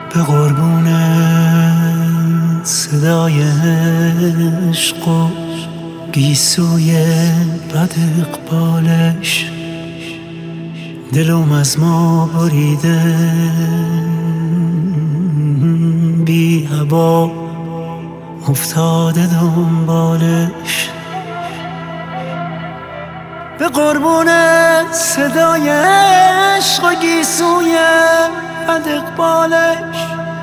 به قربون صدای عشق و گیسوی بد اقبالش دلم از ما بریده بی هوا افتاده دنبالش. به قربون صدای عشق و گیسوی بد اقبالش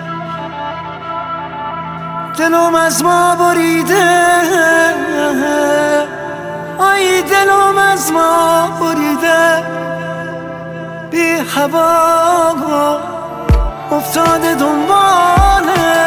دلم از ما بریده، آی دلم از ما بریده بی هوا افتاده دنبالش.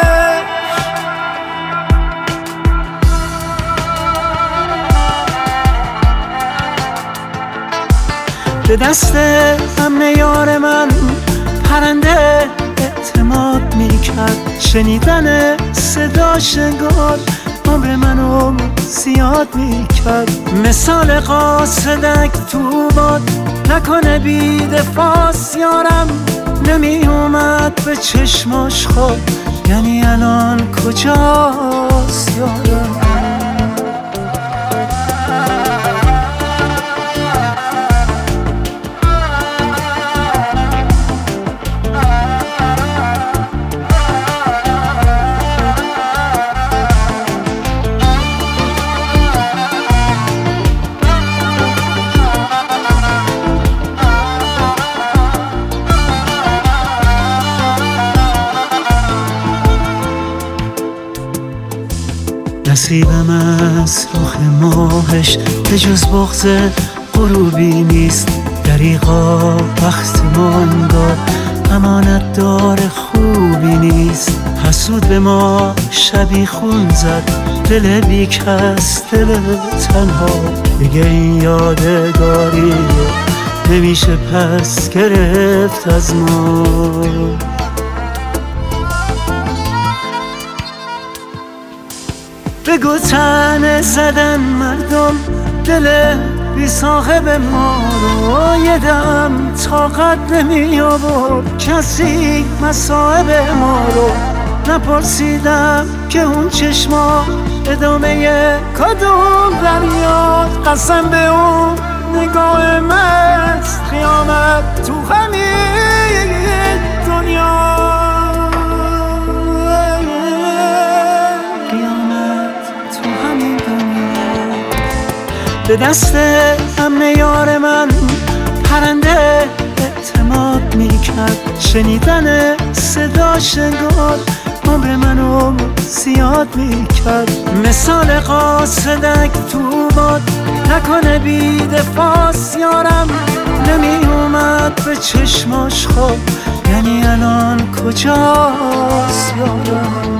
به دست امن یار من پرنده اعتماد میکرد، شنیدن صداش انگار عمر منو زیاد میکرد. مثال قاصدک تو باد نکنه بی دفاس یارم، نمی اومد به چشماش خواب، یعنی الان کجاست یارم؟ نصیبم از رخ ماهش به جز بغض غروبی نیست، دریغا وقت ما انگار امانت دار خوبی نیست. حسود به ما شبی خون زد، دل بی کس دل تنها، دیگه این یادگاری نمیشه پس گرفت از ما. بگو تنه زدن مردم دل بی صاحب ما رو، یه دم طاقت نمی آورد کسی مصاحب ما رو. نپرسیدم که اون چشما ادامه کدوم دریاد، قسم به اون نگاه مست قیامت تو همین دنیا. به دست امن یار من پرنده اعتماد میکرد، شنیدن صداش انگار عمر منو زیاد میکرد. مثال قاصدک تو باد نکنه بی دفاس یارم، نمی اومد به چشماش خواب، یعنی الان کجاست یارم؟